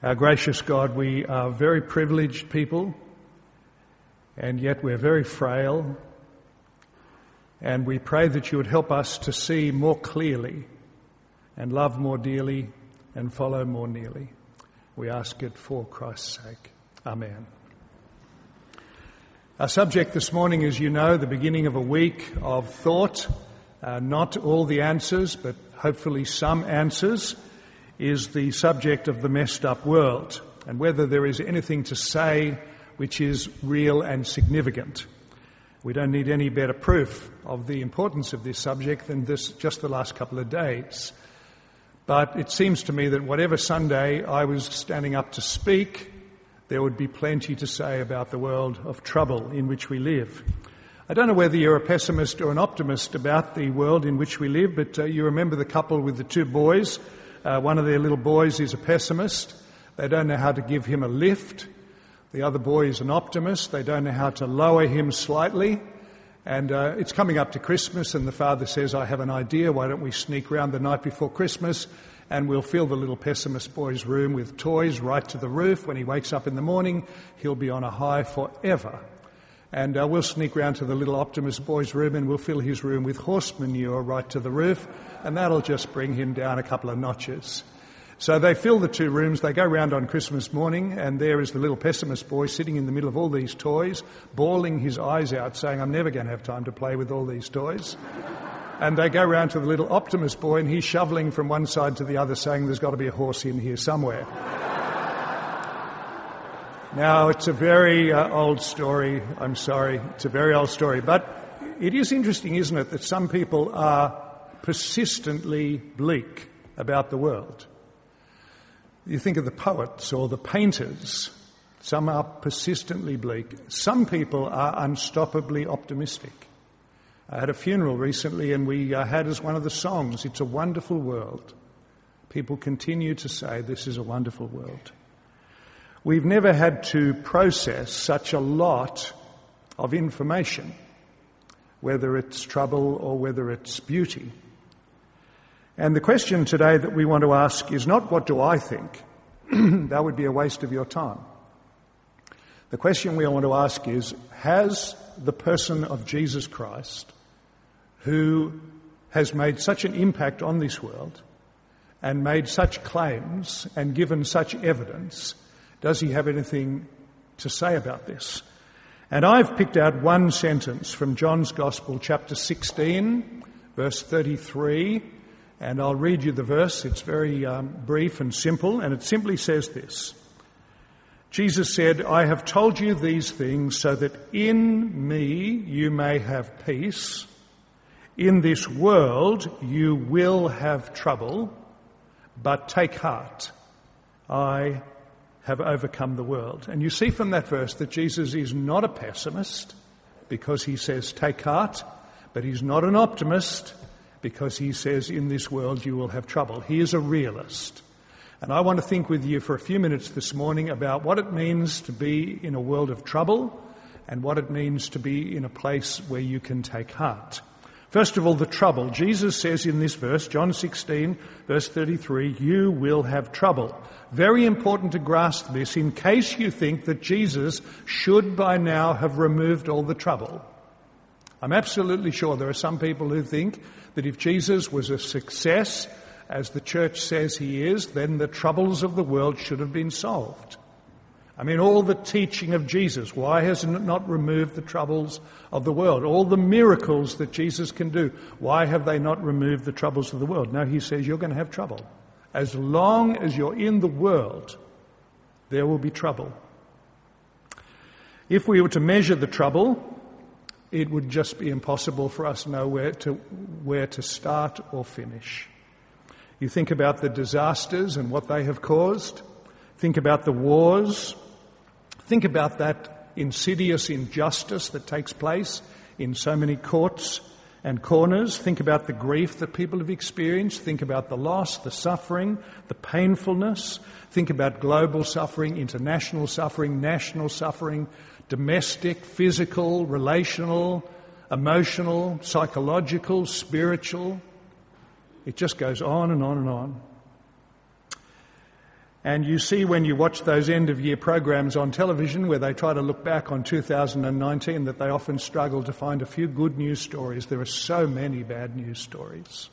Our gracious God, we are very privileged people, and yet we're very frail, and we pray that you would help us to see more clearly and love more dearly and follow more nearly. We ask it for Christ's sake. Amen. Our subject this morning, as you know, the beginning of a week of thought, not all the answers, but hopefully some answers, is the subject of the messed up world and whether there is anything to say which is real and significant. We don't need any better proof of the importance of this subject than just the last couple of days. But it seems to me that whatever Sunday I was standing up to speak, there would be plenty to say about the world of trouble in which we live. I don't know whether you're a pessimist or an optimist about the world in which we live, but you remember the couple with the two boys. One of their little boys is a pessimist. They don't know how to give him a lift. The other boy is an optimist. They don't know how to lower him slightly. And it's coming up to Christmas, and the father says, I have an idea. Why don't we sneak round the night before Christmas and we'll fill the little pessimist boy's room with toys right to the roof. When he wakes up in the morning, he'll be on a high forever. And we'll sneak round to the little optimist boy's room and we'll fill his room with horse manure right to the roof, and that'll just bring him down a couple of notches. So they fill the two rooms, they go round on Christmas morning, and there is the little pessimist boy sitting in the middle of all these toys, bawling his eyes out, saying, I'm never going to have time to play with all these toys. And they go round to the little optimist boy, and he's shoveling from one side to the other, saying there's got to be a horse in here somewhere. Now, it's a very old story. I'm sorry. It's a very old story. But it is interesting, isn't it, that some people are persistently bleak about the world. You think of the poets or the painters. Some are persistently bleak. Some people are unstoppably optimistic. I had a funeral recently, and we had as one of the songs, It's a Wonderful World. People continue to say this is a wonderful world. We've never had to process such a lot of information, whether it's trouble or whether it's beauty. And the question today that we want to ask is not, what do I think? That would be a waste of your time. The question we want to ask is, has the person of Jesus Christ, who has made such an impact on this world and made such claims and given such evidence, does he have anything to say about this? And I've picked out one sentence from John's Gospel, chapter 16, verse 33, and I'll read you the verse. It's very brief and simple, and it simply says this. Jesus said, I have told you these things so that in me you may have peace. In this world you will have trouble, but take heart. I have overcome the world. And you see from that verse that Jesus is not a pessimist because he says take heart, but he's not an optimist because he says in this world you will have trouble. He is a realist. And I want to think with you for a few minutes this morning about what it means to be in a world of trouble and what it means to be in a place where you can take heart. First of all, the trouble. Jesus says in this verse, John 16, verse 33, you will have trouble. Very important to grasp this in case you think that Jesus should by now have removed all the trouble. I'm absolutely sure there are some people who think that if Jesus was a success, as the church says he is, then the troubles of the world should have been solved. I mean, all the teaching of Jesus, why has it not removed the troubles of the world? All the miracles that Jesus can do, why have they not removed the troubles of the world? No, he says you're going to have trouble. As long as you're in the world, there will be trouble. If we were to measure the trouble, it would just be impossible for us to know where to start or finish. You think about the disasters and what they have caused. Think about the wars. Think about that insidious injustice that takes place in so many courts and corners. Think about the grief that people have experienced. Think about the loss, the suffering, the painfulness. Think about global suffering, international suffering, national suffering, domestic, physical, relational, emotional, psychological, spiritual. It just goes on and on and on. And you see when you watch those end-of-year programs on television where they try to look back on 2019 that they often struggle to find a few good news stories. There are so many bad news stories.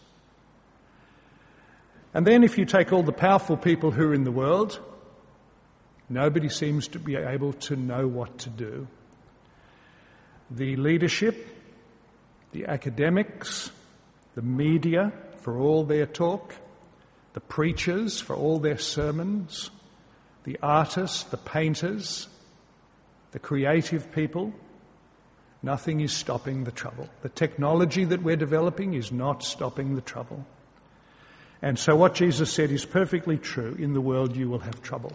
And then if you take all the powerful people who are in the world, nobody seems to be able to know what to do. The leadership, the academics, the media for all their talk, the preachers for all their sermons, the artists, the painters, the creative people, nothing is stopping the trouble. The technology that we're developing is not stopping the trouble. And so what Jesus said is perfectly true. In the world you will have trouble.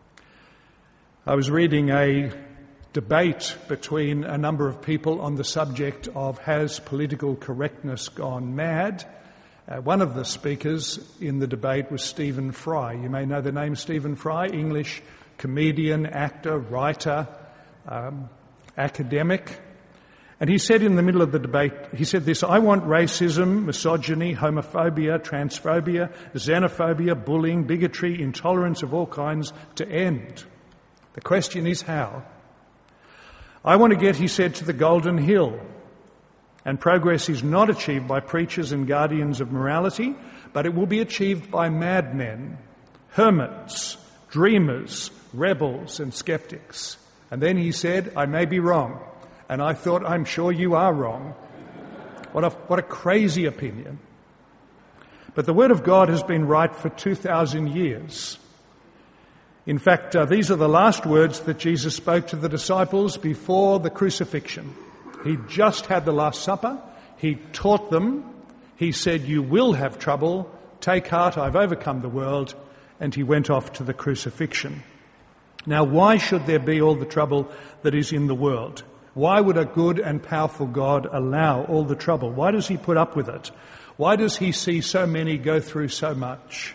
I was reading a debate between a number of people on the subject of has political correctness gone mad? One of the speakers in the debate was Stephen Fry. You may know the name Stephen Fry, English comedian, actor, writer, academic. And he said in the middle of the debate, he said this: I want racism, misogyny, homophobia, transphobia, xenophobia, bullying, bigotry, intolerance of all kinds to end. The question is how? I want to get, he said, to the Golden Hill. And progress is not achieved by preachers and guardians of morality, but it will be achieved by madmen, hermits, dreamers, rebels and skeptics. And then he said, I may be wrong. And I thought, I'm sure you are wrong. What a crazy opinion. But the Word of God has been right for 2,000 years. In fact, these are the last words that Jesus spoke to the disciples before the crucifixion. He just had the Last Supper. He taught them. He said, you will have trouble. Take heart, I've overcome the world. And he went off to the crucifixion. Now, why should there be all the trouble that is in the world? Why would a good and powerful God allow all the trouble? Why does he put up with it? Why does he see so many go through so much?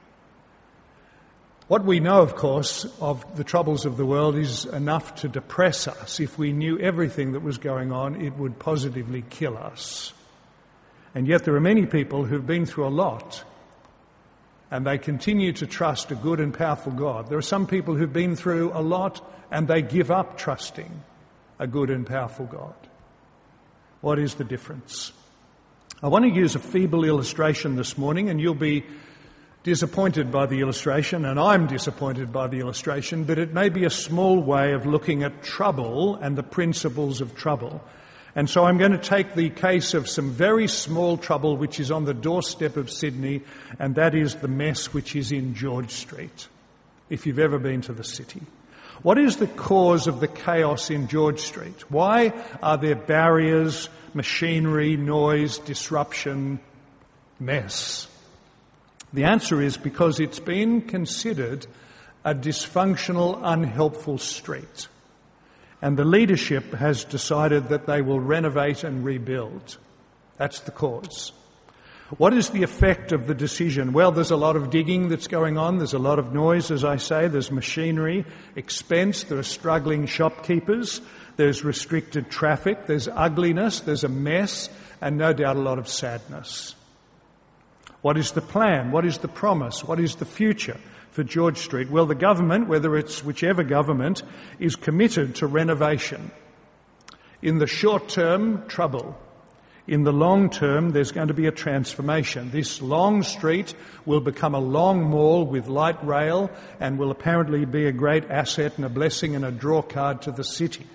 What we know, of course, of the troubles of the world is enough to depress us. If we knew everything that was going on, it would positively kill us. And yet there are many people who've been through a lot, and they continue to trust a good and powerful God. There are some people who've been through a lot, and they give up trusting a good and powerful God. What is the difference? I want to use a feeble illustration this morning, and you'll be disappointed by the illustration, and I'm disappointed by the illustration, but it may be a small way of looking at trouble and the principles of trouble. And so I'm going to take the case of some very small trouble which is on the doorstep of Sydney, and that is the mess which is in George Street, if you've ever been to the city. What is the cause of the chaos in George Street? Why are there barriers, machinery, noise, disruption, mess? The answer is because it's been considered a dysfunctional, unhelpful street. And the leadership has decided that they will renovate and rebuild. That's the cause. What is the effect of the decision? Well, there's a lot of digging that's going on. There's a lot of noise, as I say. There's machinery, expense. There are struggling shopkeepers. There's restricted traffic. There's ugliness. There's a mess. And no doubt a lot of sadness. What is the plan? What is the promise? What is the future for George Street? Well, the government, whether it's whichever government, is committed to renovation. In the short term, trouble. In the long term, there's going to be a transformation. This long street will become a long mall with light rail and will apparently be a great asset and a blessing and a draw card to the city.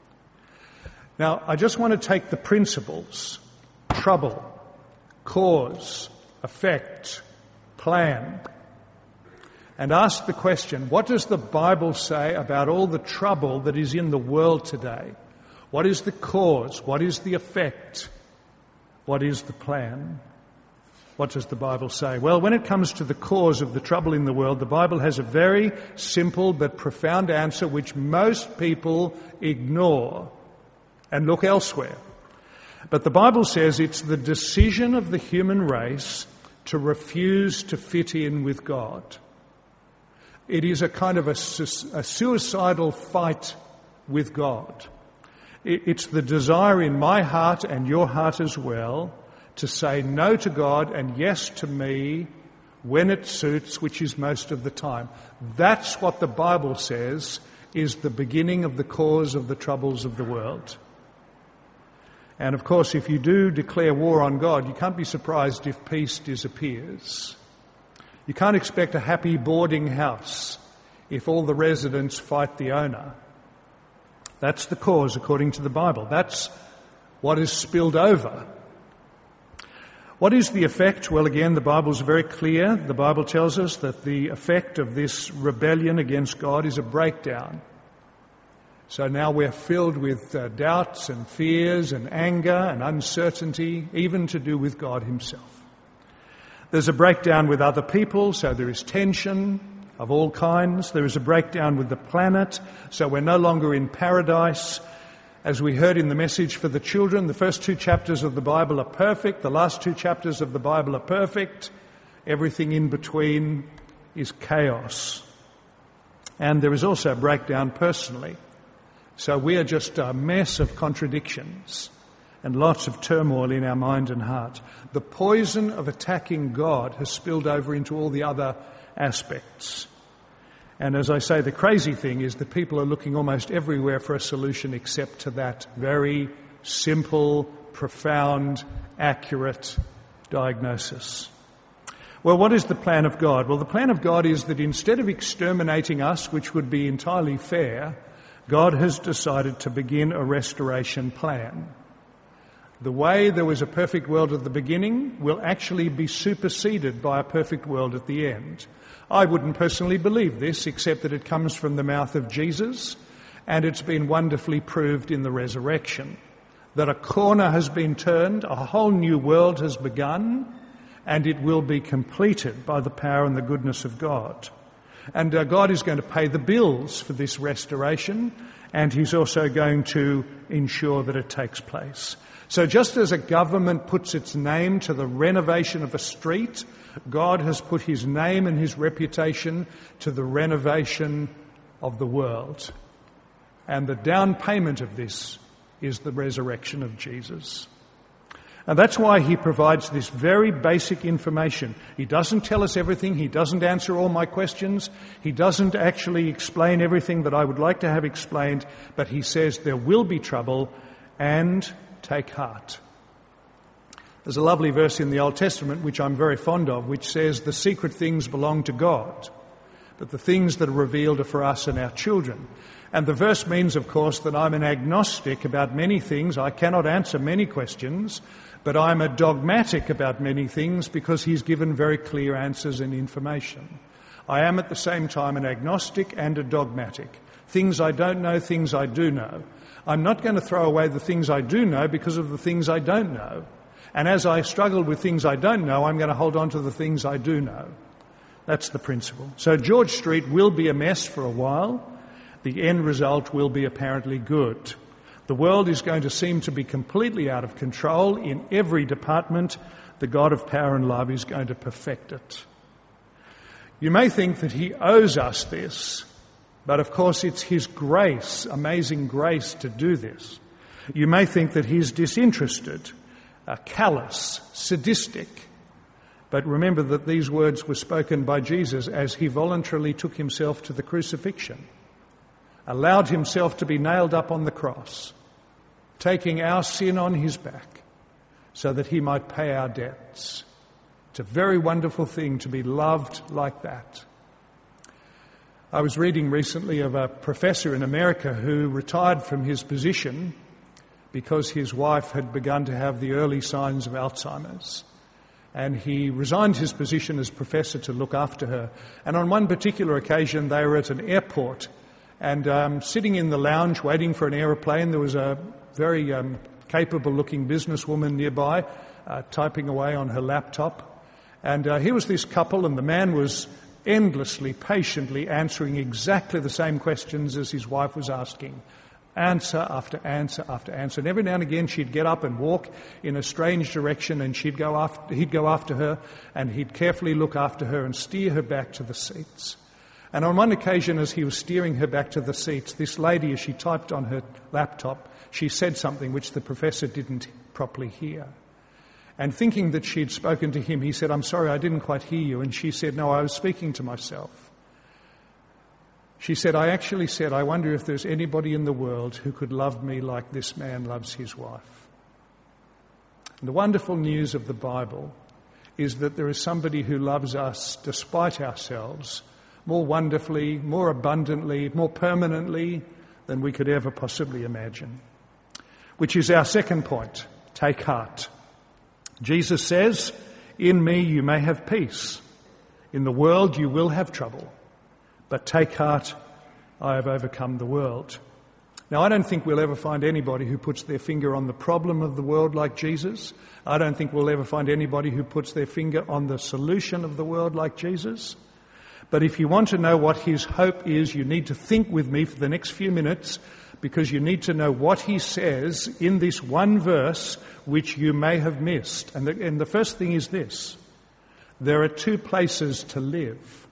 Now, I just want to take the principles: trouble, cause, effect, plan, and ask the question, what does the Bible say about all the trouble that is in the world today? What is the cause? What is the effect? What is the plan? What does the Bible say? Well, when it comes to the cause of the trouble in the world, the Bible has a very simple but profound answer which most people ignore and look elsewhere. But the Bible says it's the decision of the human race to refuse to fit in with God. It is a kind of a suicidal fight with God. It's the desire in my heart and your heart as well to say no to God and yes to me when it suits, which is most of the time. That's what the Bible says is the beginning of the cause of the troubles of the world. And of course, if you do declare war on God, you can't be surprised if peace disappears. You can't expect a happy boarding house if all the residents fight the owner. That's the cause, according to the Bible. That's what is spilled over. What is the effect? Well, again, the Bible's very clear. The Bible tells us that the effect of this rebellion against God is a breakdown. So now we're filled with doubts and fears and anger and uncertainty, even to do with God himself. There's a breakdown with other people, so there is tension of all kinds. There is a breakdown with the planet, so we're no longer in paradise. As we heard in the message for the children, the first 2 chapters of the Bible are perfect. The last 2 chapters of the Bible are perfect. Everything in between is chaos. And there is also a breakdown personally. So we are just a mess of contradictions and lots of turmoil in our mind and heart. The poison of attacking God has spilled over into all the other aspects. And as I say, the crazy thing is that people are looking almost everywhere for a solution except to that very simple, profound, accurate diagnosis. Well, what is the plan of God? Well, the plan of God is that instead of exterminating us, which would be entirely fair, God has decided to begin a restoration plan. The way there was a perfect world at the beginning will actually be superseded by a perfect world at the end. I wouldn't personally believe this, except that it comes from the mouth of Jesus, and it's been wonderfully proved in the resurrection. That a corner has been turned, a whole new world has begun, and it will be completed by the power and the goodness of God. And God is going to pay the bills for this restoration, and he's also going to ensure that it takes place. So just as a government puts its name to the renovation of a street, God has put his name and his reputation to the renovation of the world. And the down payment of this is the resurrection of Jesus. And that's why he provides this very basic information. He doesn't tell us everything. He doesn't answer all my questions. He doesn't actually explain everything that I would like to have explained. But he says there will be trouble, and take heart. There's a lovely verse in the Old Testament, which I'm very fond of, which says the secret things belong to God, but the things that are revealed are for us and our children. And the verse means, of course, that I'm an agnostic about many things. I cannot answer many questions, but I'm a dogmatic about many things because he's given very clear answers and information. I am at the same time an agnostic and a dogmatic. Things I don't know, things I do know. I'm not going to throw away the things I do know because of the things I don't know. And as I struggle with things I don't know, I'm going to hold on to the things I do know. That's the principle. So George Street will be a mess for a while. The end result will be apparently good. The world is going to seem to be completely out of control in every department. The God of power and love is going to perfect it. You may think that he owes us this, but of course it's his grace, amazing grace, to do this. You may think that he's disinterested, callous, sadistic. But remember that these words were spoken by Jesus as he voluntarily took himself to the crucifixion, allowed himself to be nailed up on the cross, taking our sin on his back so that he might pay our debts. It's a very wonderful thing to be loved like that. I was reading recently of a professor in America who retired from his position because his wife had begun to have the early signs of Alzheimer's. And he resigned his position as professor to look after her. And on one particular occasion, they were at an airport, and sitting in the lounge waiting for an aeroplane, there was a very capable-looking businesswoman nearby, typing away on her laptop. And here was this couple, and the man was endlessly, patiently answering exactly the same questions as his wife was asking. Answer after answer after answer. And every now and again she'd get up and walk in a strange direction, and he'd go after her, and he'd carefully look after her and steer her back to the seats. And on one occasion, as he was steering her back to the seats, this lady, as she typed on her laptop, she said something which the professor didn't properly hear. And thinking that she'd spoken to him, he said, "I'm sorry, I didn't quite hear you." And she said, "No, I was speaking to myself." She said, "I actually said, I wonder if there's anybody in the world who could love me like this man loves his wife." And the wonderful news of the Bible is that there is somebody who loves us despite ourselves more wonderfully, more abundantly, more permanently than we could ever possibly imagine. Which is our second point: take heart. Jesus says, "In me you may have peace. In the world you will have trouble. But take heart, I have overcome the world." Now, I don't think we'll ever find anybody who puts their finger on the problem of the world like Jesus. I don't think we'll ever find anybody who puts their finger on the solution of the world like Jesus. But if you want to know what his hope is, you need to think with me for the next few minutes, because you need to know what he says in this one verse which you may have missed. And the first thing is this: there are two places to live.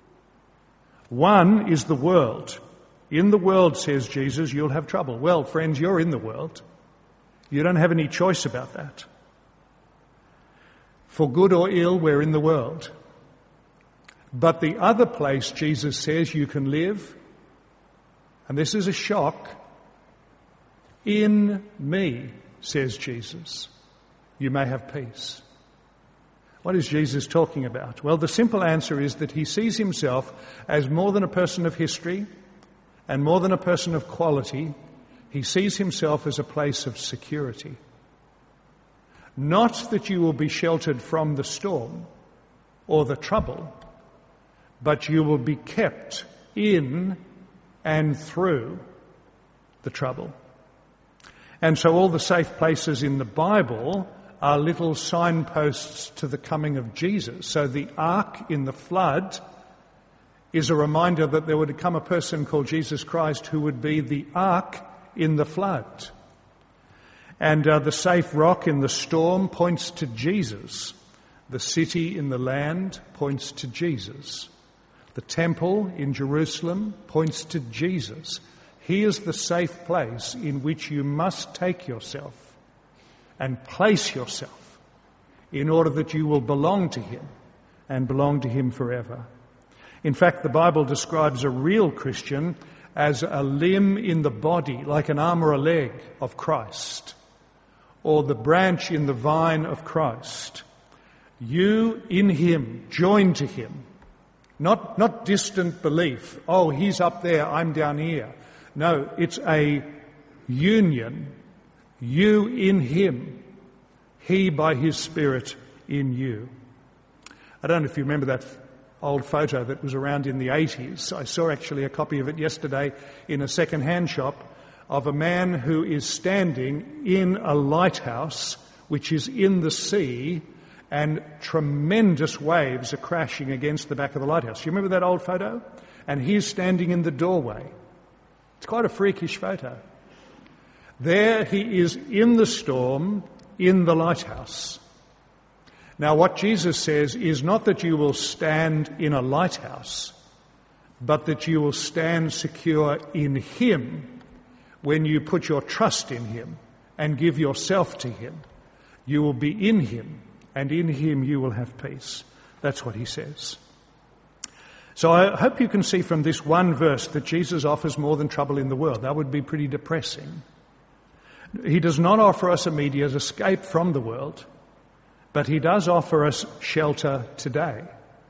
One is the world. In the world, says Jesus, you'll have trouble. Well, friends, you're in the world. You don't have any choice about that. For good or ill, we're in the world. But the other place, Jesus says, you can live, and this is a shock, in me, says Jesus, you may have peace. What is Jesus talking about? Well, the simple answer is that he sees himself as more than a person of history and more than a person of quality. He sees himself as a place of security. Not that you will be sheltered from the storm or the trouble, but you will be kept in and through the trouble. And so all the safe places in the Bible are little signposts to the coming of Jesus. So the ark in the flood is a reminder that there would come a person called Jesus Christ who would be the ark in the flood. And the safe rock in the storm points to Jesus. The city in the land points to Jesus. The temple in Jerusalem points to Jesus. He is the safe place in which you must take yourself and place yourself in order that you will belong to him and belong to him forever. In fact, the Bible describes a real Christian as a limb in the body, like an arm or a leg of Christ, or the branch in the vine of Christ. You in him, joined to him. Not distant belief. Oh, he's up there, I'm down here. No, it's a union. You in him, he by his Spirit in you. I don't know if you remember that old photo that was around in the 80s. I saw actually a copy of it yesterday in a second-hand shop of a man who is standing in a lighthouse which is in the sea, and tremendous waves are crashing against the back of the lighthouse. You remember that old photo? And he's standing in the doorway. It's quite a freakish photo. There he is in the storm, in the lighthouse. Now, what Jesus says is not that you will stand in a lighthouse, but that you will stand secure in him when you put your trust in him and give yourself to him. You will be in him, and in him you will have peace. That's what he says. So I hope you can see from this one verse that Jesus offers more than trouble in the world. That would be pretty depressing. He does not offer us immediate escape from the world, but he does offer us shelter today.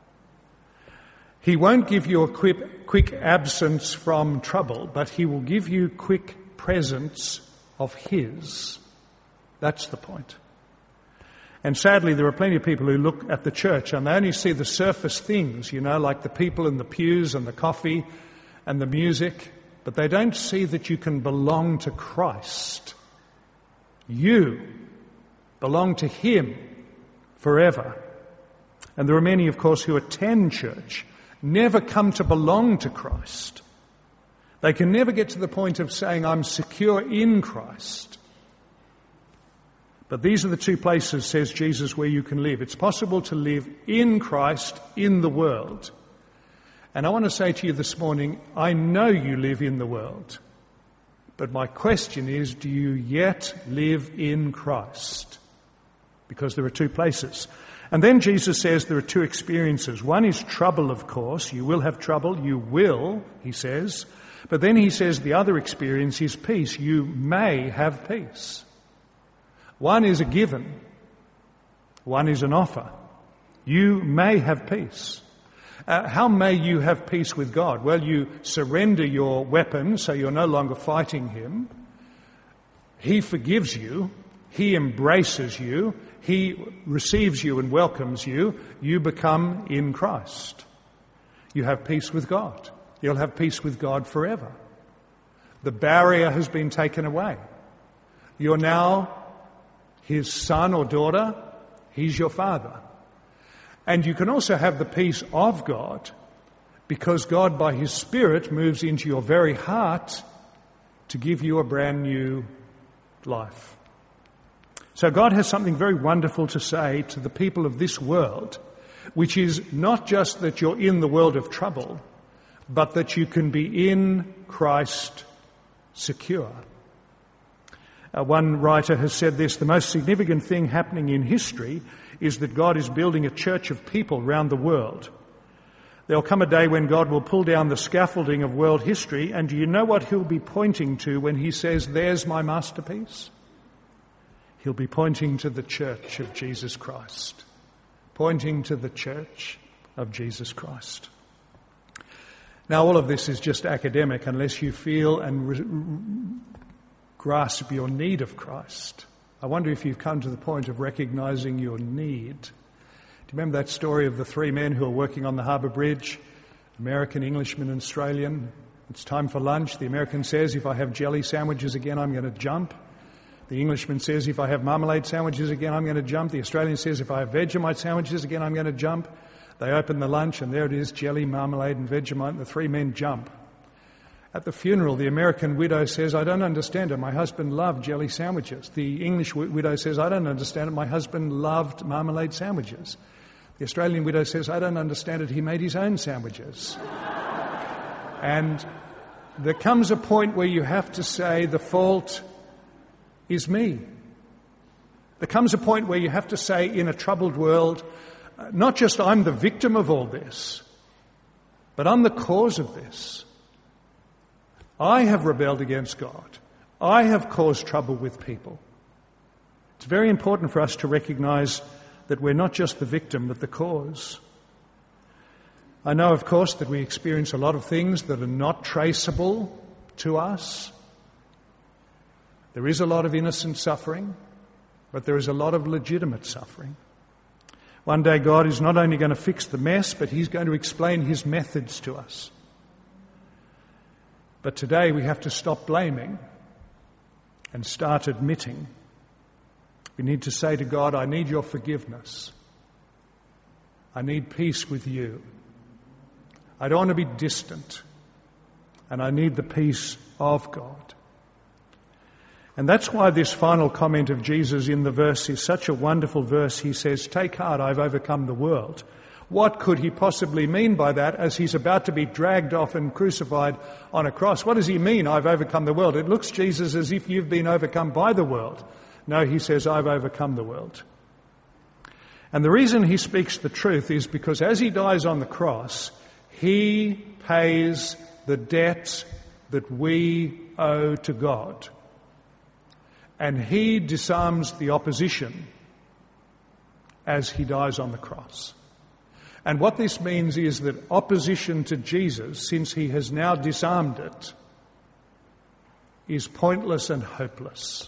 He won't give you a quick absence from trouble, but he will give you quick presence of his. That's the point. And sadly, there are plenty of people who look at the church and they only see the surface things, like the people in the pews and the coffee and the music, but they don't see that you can belong to Christ. You belong to him forever. And there are many, of course, who attend church, never come to belong to Christ. They can never get to the point of saying, I'm secure in Christ. But these are the two places, says Jesus, where you can live. It's possible to live in Christ, in the world. And I want to say to you this morning, I know you live in the world. But my question is, do you yet live in Christ? because there are two places. And then Jesus says there are two experiences. One is trouble, of course. You will have trouble. You will, he says. But then he says the other experience is peace. You may have peace. One is a given. One is an offer. You may have peace. How may you have peace with God? Well, you surrender your weapon so you're no longer fighting him. He forgives you. He embraces you. He receives you and welcomes you. You become in Christ. You have peace with God. You'll have peace with God forever. The barrier has been taken away. You're now his son or daughter. He's your father. And you can also have the peace of God because God, by his Spirit, moves into your very heart to give you a brand new life. So God has something very wonderful to say to the people of this world, which is not just that you're in the world of trouble, but that you can be in Christ secure. One writer has said this: the most significant thing happening in history is that God is building a church of people around the world. There'll come a day when God will pull down the scaffolding of world history, and do you know what he'll be pointing to when he says, "There's my masterpiece"? He'll be pointing to the church of Jesus Christ. Pointing to the church of Jesus Christ. Now, all of this is just academic unless you feel and grasp your need of Christ. I wonder if you've come to the point of recognizing your need. Do you remember that story of the three men who are working on the Harbour Bridge? American, Englishman and Australian. It's time for lunch. The American says, "If I have jelly sandwiches again, I'm going to jump." The Englishman says, "If I have marmalade sandwiches again, I'm going to jump." The Australian says, "If I have Vegemite sandwiches again, I'm going to jump." They open the lunch and there it is, jelly, marmalade and Vegemite, and the three men jump. At the funeral, the American widow says, "I don't understand it. My husband loved jelly sandwiches." The English widow says, "I don't understand it. My husband loved marmalade sandwiches." The Australian widow says, "I don't understand it. He made his own sandwiches." And there comes a point where you have to say, the fault is me. There comes a point where you have to say, in a troubled world, not just I'm the victim of all this, but I'm the cause of this. I have rebelled against God. I have caused trouble with people. It's very important for us to recognize that we're not just the victim, but the cause. I know, of course, that we experience a lot of things that are not traceable to us. There is a lot of innocent suffering, but there is a lot of legitimate suffering. One day God is not only going to fix the mess, but he's going to explain his methods to us. But today we have to stop blaming and start admitting. We need to say to God, "I need your forgiveness. I need peace with you. I don't want to be distant. And I need the peace of God." And that's why this final comment of Jesus in the verse is such a wonderful verse. He says, "Take heart, I've overcome the world." What could he possibly mean by that as he's about to be dragged off and crucified on a cross? What does he mean, "I've overcome the world"? It looks, Jesus, as if you've been overcome by the world. No, he says, "I've overcome the world." And the reason he speaks the truth is because as he dies on the cross, he pays the debt that we owe to God. And he disarms the opposition as he dies on the cross. And what this means is that opposition to Jesus, since he has now disarmed it, is pointless and hopeless.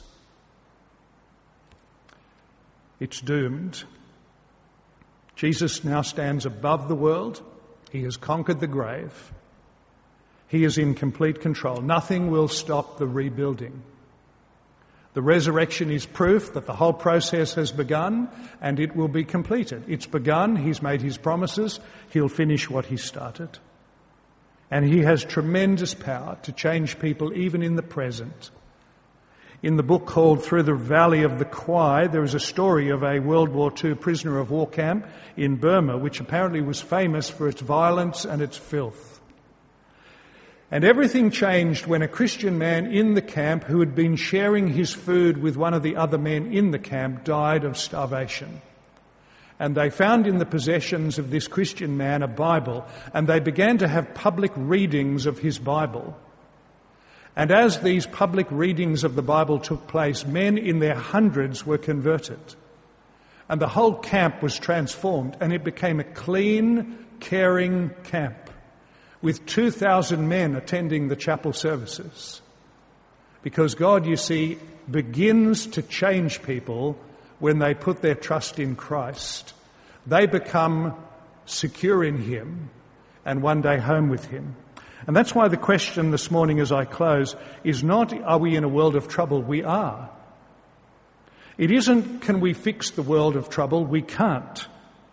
It's doomed. Jesus now stands above the world. He has conquered the grave. He is in complete control. Nothing will stop the rebuilding. The resurrection is proof that the whole process has begun and it will be completed. It's begun. He's made his promises. He'll finish what he started. And he has tremendous power to change people even in the present. In the book called Through the Valley of the Kwai, there is a story of a World War II prisoner of war camp in Burma, which apparently was famous for its violence and its filth. And everything changed when a Christian man in the camp who had been sharing his food with one of the other men in the camp died of starvation. And they found in the possessions of this Christian man a Bible, and they began to have public readings of his Bible. And as these public readings of the Bible took place, men in their hundreds were converted. And the whole camp was transformed, and it became a clean, caring camp with 2,000 men attending the chapel services. Because God, you see, begins to change people when they put their trust in Christ. They become secure in Him and one day home with Him. And that's why the question this morning as I close is not, are we in a world of trouble? We are. It isn't, can we fix the world of trouble? We can't.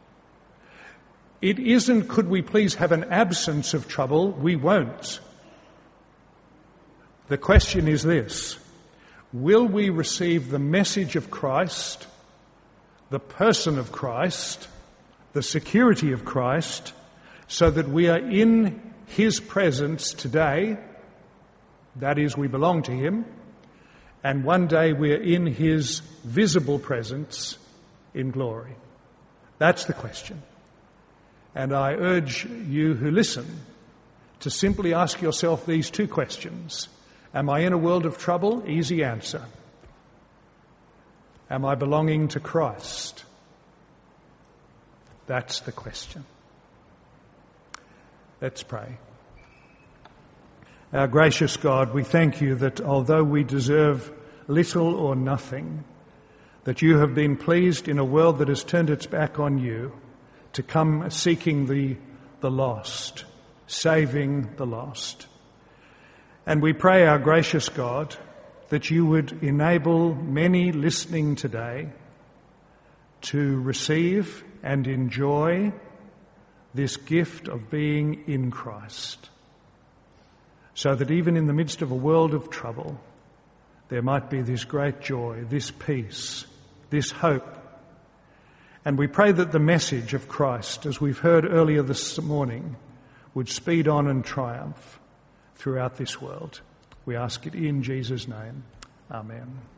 It isn't, could we please have an absence of trouble? We won't. The question is this: will we receive the message of Christ, the person of Christ, the security of Christ, so that we are in His presence today, that is, we belong to Him, and one day we are in His visible presence in glory? That's the question. And I urge you who listen to simply ask yourself these two questions. Am I in a world of trouble? Easy answer. Am I belonging to Christ? That's the question. Let's pray. Our gracious God, we thank you that although we deserve little or nothing, that you have been pleased in a world that has turned its back on you to come seeking the lost, saving the lost. And we pray, our gracious God, that you would enable many listening today to receive and enjoy this gift of being in Christ, so that even in the midst of a world of trouble, there might be this great joy, this peace, this hope. And we pray that the message of Christ, as we've heard earlier this morning, would speed on and triumph throughout this world. We ask it in Jesus' name. Amen.